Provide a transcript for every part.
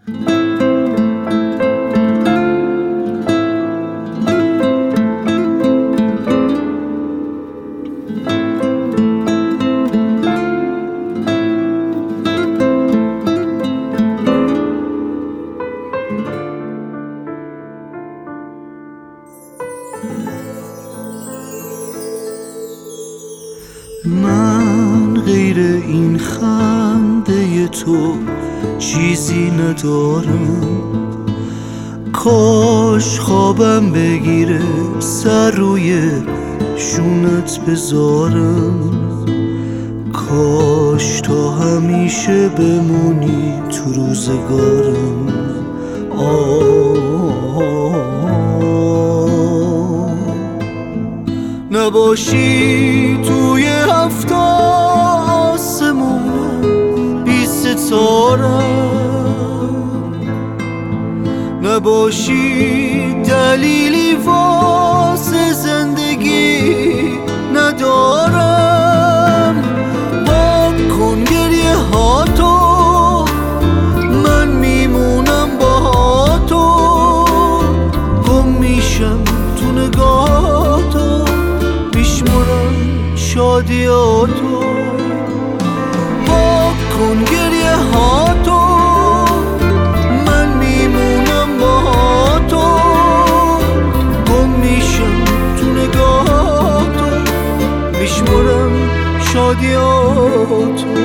من غیر این خنده تو چیزی ندارم. کاش خوابم بگیره سر روی شونت بذارم. کاش تا همیشه بمونی تو روزگارم. نباشی توی هفت آسمون بی ستارم. نباشی دلیلی واسه زندگی ندارم. پاک کن گریه ها تو، من میمونم با تو. گم میشم تو نگاه تو، میشمرم شادیاتو. پاک کن گریه ها تو، من میمونم با تو. گم میشم تو نگاه تو، میشمرم شادیاتو.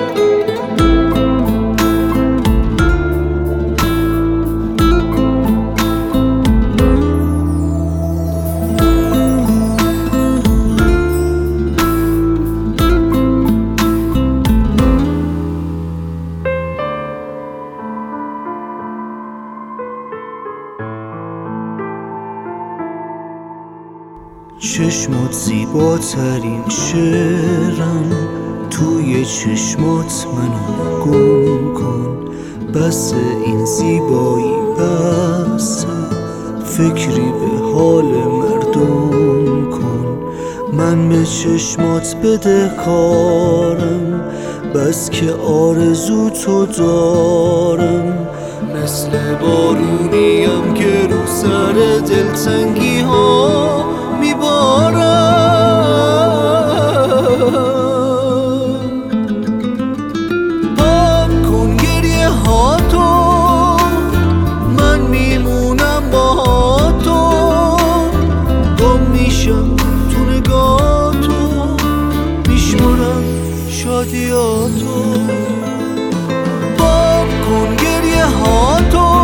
چشمات زیباترین شعرن، توی چشمات منو گم کن. بس این زیبایی بسه، فکری به حال مردم کن. من به چشمات بده کارم، بس که آرزو تو دارم. مثل بارونیم که رو سر دلتنگی ها میبارم. پاک کن گریه ها تو، من میمونم با تو. گم میشم تو نگاه تو، میشمرم شادیاتو. پاک کن گریه ها تو،